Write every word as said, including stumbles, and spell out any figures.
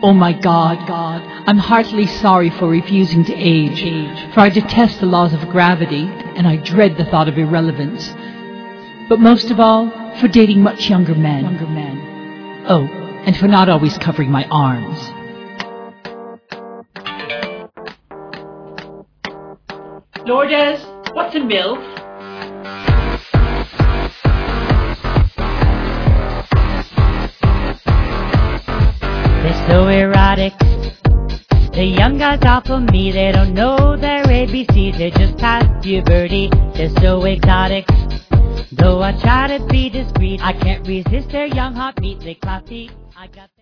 Oh my God, God, I'm heartily sorry for refusing to age, for I detest the laws of gravity, and I dread the thought of irrelevance. But most of all, for dating much younger men. Younger men. Oh, and for not always covering my arms. Lourdes, what's a MILF? They're so erotic. The young guys off of me, they don't know their A B Cs, they're just past puberty. They're so exotic. Though I try to be discreet, I can't resist their young hot meat. They classy. I got